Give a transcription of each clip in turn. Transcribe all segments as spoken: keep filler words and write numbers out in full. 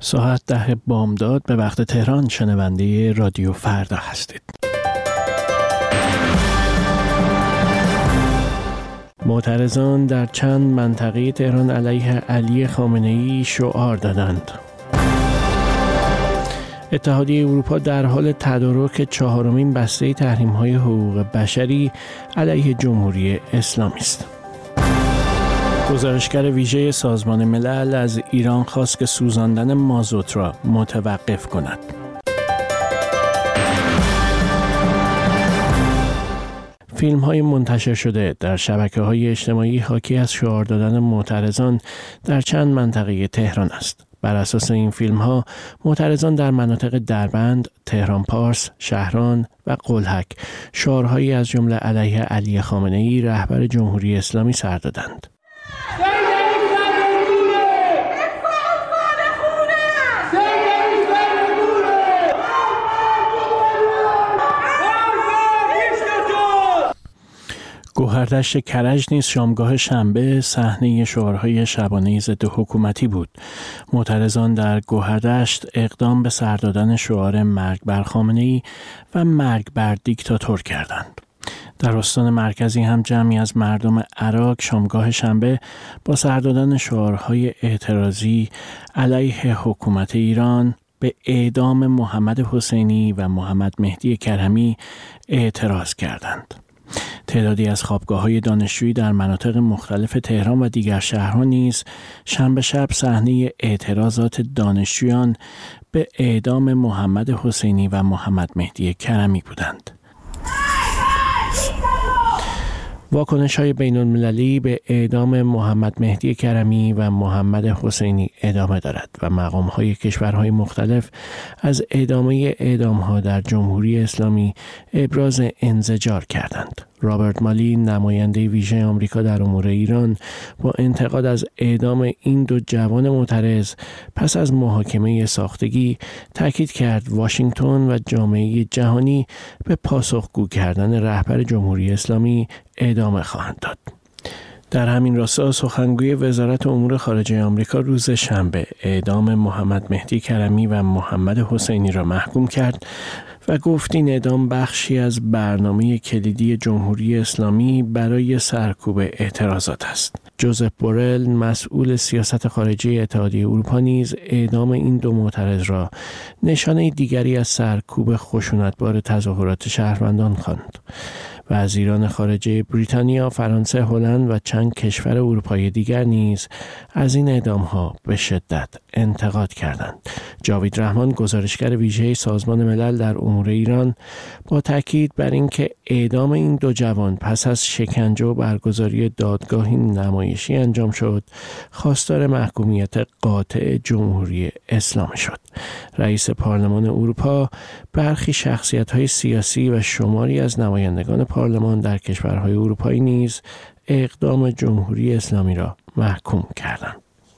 ساعت ده بامداد به وقت تهران شنونده رادیو فردا هستید. معترضان در چند منطقه تهران علیه علی خامنه‌ای شعار دادند. اتحادیه اروپا در حال تدارک چهارمین بسته تحریم‌های حقوق بشری علیه جمهوری اسلامی است. گزارشگر ویژه سازمان ملل از ایران خواست که سوزاندن مازوت را متوقف کند. فیلم‌های منتشر شده در شبکه‌های اجتماعی حاکی از شعار دادن معترضان در چند منطقه تهران است. بر اساس این فیلم‌ها معترضان در مناطق دربند، تهران پارس، شهران و قلهک شعارهایی از جمله علیه علی خامنه‌ای رهبر جمهوری اسلامی سر دادند. گوهردشت کرج نیز شامگاه شنبه صحنه شعارهای شبانه ضد حکومتی بود. معترضان در گوهردشت اقدام به سر دادن شعار مرگ بر خامنه‌ای و مرگ بر دیکتاتور کردند. در استان مرکزی هم جمعی از مردم عراق شامگاه شنبه با سر دادن شعارهای اعتراضی علیه حکومت ایران به اعدام محمد حسینی و محمد مهدی کرمی اعتراض کردند. تعدادی از خوابگاه‌های دانشجویی در مناطق مختلف تهران و دیگر شهرها نیز شنبه شب صحنه اعتراضات دانشجویان به اعدام محمد حسینی و محمد مهدی کرمی بودند. واکنش‌های بین‌المللی به اعدام محمد مهدی کرمی و محمد حسینی ادامه دارد و مقام‌های کشورهای مختلف از ادامه اعدام‌ها در جمهوری اسلامی ابراز انزجار کردند. رابرت مالی، نماینده ویژه آمریکا در امور ایران، با انتقاد از اعدام این دو جوان معترض پس از محاکمه ساختگی تاکید کرد واشنگتن و جامعه جهانی به پاسخگو کردن رهبر جمهوری اسلامی ادامه خواهند داد. در همین راستا سخنگوی وزارت امور خارجه آمریکا روز شنبه اعدام محمد مهدی کرمی و محمد حسینی را محکوم کرد و گفت این اعدام بخشی از برنامه کلیدی جمهوری اسلامی برای سرکوب اعتراضات است. جوزف بورل، مسئول سیاست خارجی اتحادیه اروپا، نیز اعدام این دو معترض را نشانه دیگری از سرکوب خشونتبار تظاهرات شهروندان خواند. وزیران خارجه بریتانیا، فرانسه، هلند و چند کشور اروپایی دیگر نیز از این اعدام‌ها به شدت انتقاد کردند. جاوید رحمان، گزارشگر ویژه سازمان ملل در امور ایران، با تاکید بر اینکه اعدام این دو جوان پس از شکنجه و برگزاری دادگاهی نمایشی انجام شد، خواستار محکومیت قاطع جمهوری اسلامی شد. رئیس پارلمان اروپا برخی شخصیت‌های سیاسی و شماری از نمایندگان پارلمان در کشورهای اروپایی نیز اقدام جمهوری اسلامی را محکوم کردند.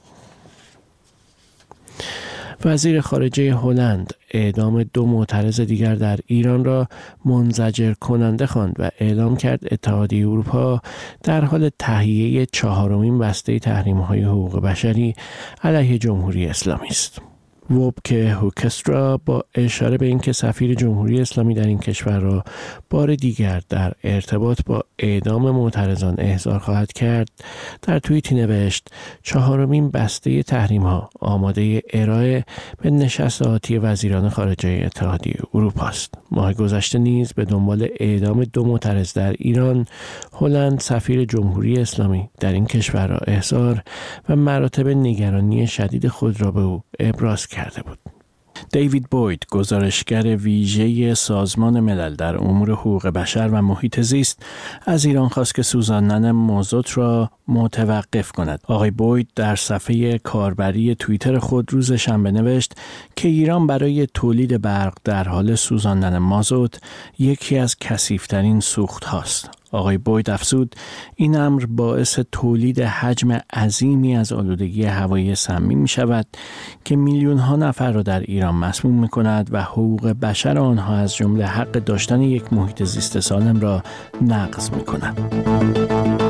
وزیر خارجه هلند اعدام دو معترض دیگر در ایران را منزجر کننده خواند و اعلام کرد اتحادیه اروپا در حال تهیه چهارمین بسته تحریم‌های حقوق بشری علیه جمهوری اسلامی است. ووبکه هوکسترا با اشاره به اینکه سفیر جمهوری اسلامی در این کشور را بار دیگر در ارتباط با اعدام معترضان احضار خواهد کرد، در توییتی نوشت چهارمین بسته تحریم‌ها آماده ارائه به نشست آتی وزیران خارجه اتحادیه اروپا است. ماه گذشته نیز به دنبال اعدام دو معترض در ایران، هلند سفیر جمهوری اسلامی در این کشور را احضار و مراتب نگرانی شدید خود را به او ابراز کرده بود. دیوید بوید، گزارشگر ویژه سازمان ملل در امور حقوق بشر و محیط زیست، از ایران خواست که سوزاندن مازوت را متوقف کند. آقای بوید در صفحه کاربری توییتر خود روز شنبه نوشت که ایران برای تولید برق در حال سوزاندن مازوت یکی از کثیف‌ترین سوخت هاست. آقای بوید افزود این امر باعث تولید حجم عظیمی از آلودگی هوایی سمی می شود که میلیون ها نفر را در ایران مسموم می کند و حقوق بشر آنها از جمله حق داشتن یک محیط زیست سالم را نقض می کند.